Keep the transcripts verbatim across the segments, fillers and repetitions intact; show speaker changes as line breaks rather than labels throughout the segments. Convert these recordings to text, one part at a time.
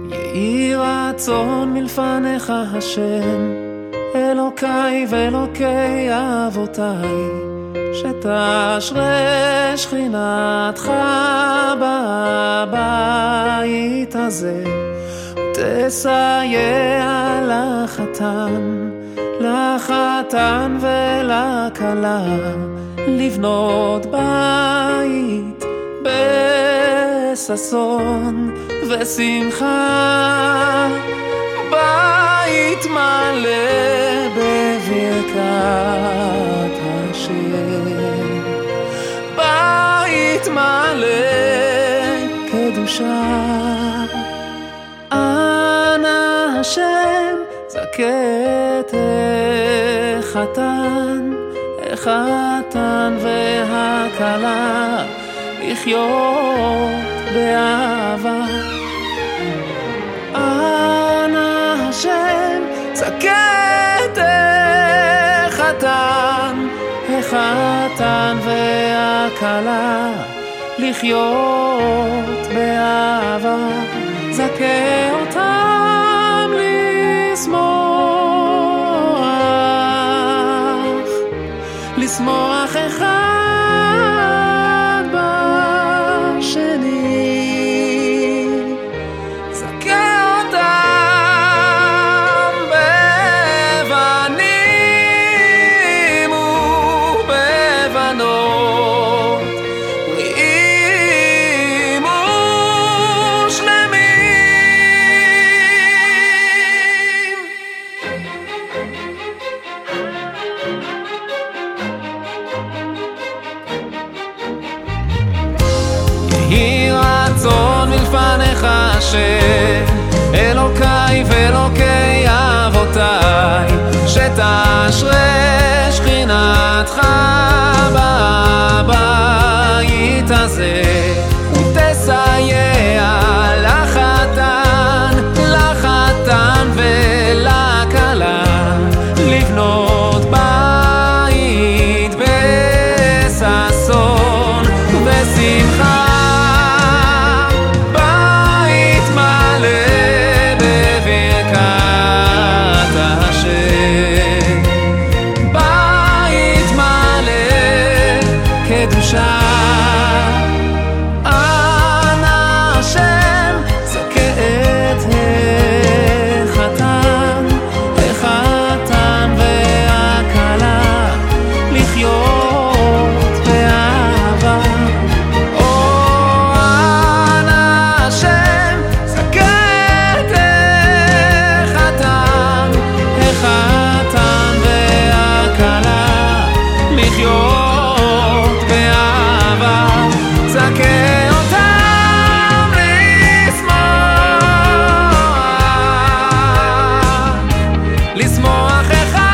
יהי רצון מלפניך השם, אלוקיי ואלוקי אבותיי, שתשרה שכינתך בבית הזה, ותסייע לחתן, לחתן ולכלה, לבנות בית בששון ושמחה, בית מלא בברכת השם, בית מלא קדושה. אנא השם זכה את החתן, החתן והכלה, לחיות באהבה. אנא השם זכה את החתן, החתן והכלה, לחיות באהבה. זכה אותם לשמוח, לשמוח אחד בשני. זכה אותם בבנים ובבנות, בריאים ושלמים. יהי רצון מלפניך השם, אלוקיי ואלוקי אבותיי, שתשרה שכינתך בבית הזה, ותסייע לחתן, לחתן ולכלה, לבנות בית בששון ושמחה, קדושה. אנא השם זכה את החתן, החתן והכלה, לחיות באהבה. או אנא השם זכה את החתן, החתן והכלה, לחיות זכה אותם לשמוח, לשמוח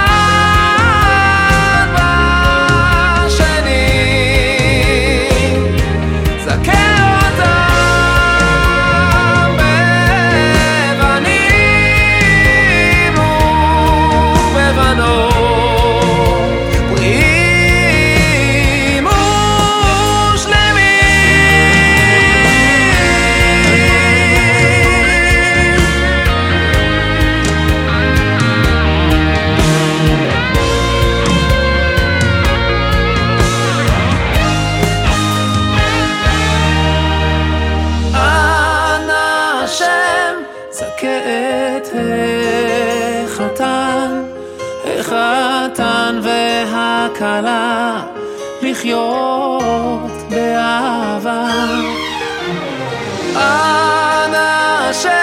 אחד בשני. זכה אותם בבנים ובבנות, זכה את החתן, החתן והכלה, לחיות באהבה. אנא השם